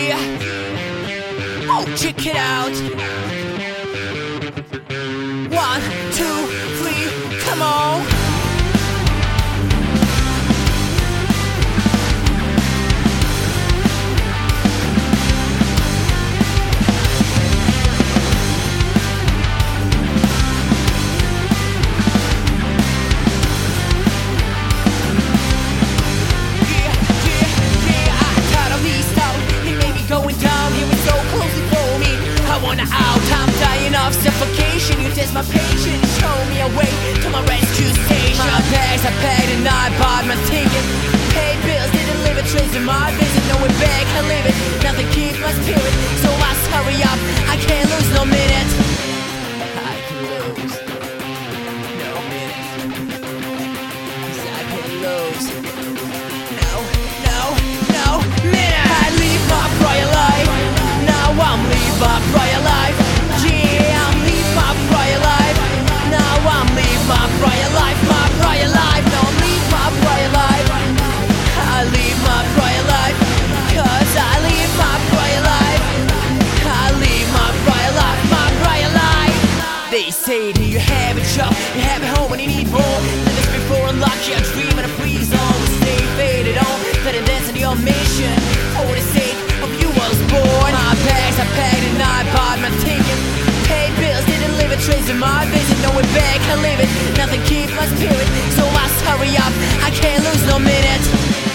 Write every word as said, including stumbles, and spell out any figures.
yeah. Oh, check it out. One, two, three, come on. I'm dying of suffocation. You test my patience, show me a way to my rescue station. My bags I packed and I bought my ticket. Paid bills, didn't leave a trace in my visit. No way back, I live it. Nothing keeps my spirit, so I must hurry up. I can't lose no minute. I can lose no minute, 'cause I can lose no, no, no minute. I live my prior life. Now I'm live my prior life. Yeah, I'm live my prior life. Now I'm live my prior life. My prior life. No, I'm live my prior life. I live my prior life, 'cause I live my prior life. I live my prior life. My prior life. They say, do you have a job? You have a home and you need more. Than this before unlucky, I dream in a free zone. Stay faded on, that and dance on your mission. For the sake of you was born. My bags I packed and I bought my ticket. Paid bills, didn't leave a trace in my visit. No way back, I live it. Nothing keeps my spirit, so I must hurry up. I can't lose no minute.